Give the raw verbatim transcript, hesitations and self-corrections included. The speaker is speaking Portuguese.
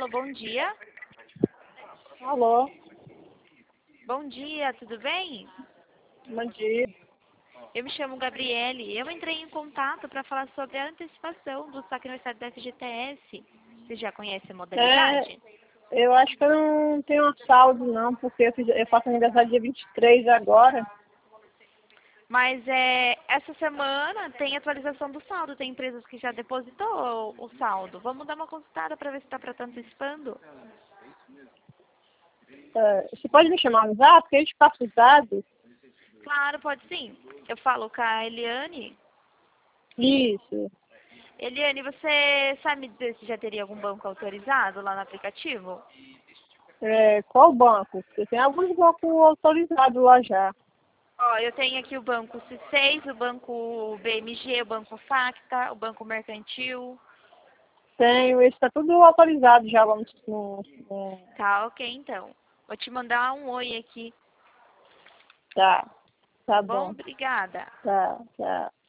Alô, bom dia. Alô, Bom dia, tudo bem? bom dia. Eu me chamo Gabriele. Eu entrei em contato para falar sobre a antecipação do saque aniversário da F G T S. Você já conhece a modalidade? É, eu acho que eu não tenho saldo não, porque eu, fiz, eu faço aniversário dia vinte e três agora. Mas é, essa semana tem atualização do saldo. Tem empresas que já depositou o, o saldo. Vamos dar uma consultada para ver se está para estar antecipando? É, você pode me chamar no zap, porque eu te passo os dados? Claro, pode sim. Eu falo com a Eliane. Isso. Eliane, você sabe me dizer se já teria algum banco autorizado lá no aplicativo? É, qual banco? Porque tem alguns bancos autorizados lá já. Ó, eu tenho aqui o Banco C seis, o Banco B M G, o Banco Facta, o Banco Mercantil. Tenho, esse está tudo autorizado já, vamos no, no, Tá, ok, então. Vou te mandar um oi aqui, tá, tá tá bom? bom, Obrigada. tá, tá.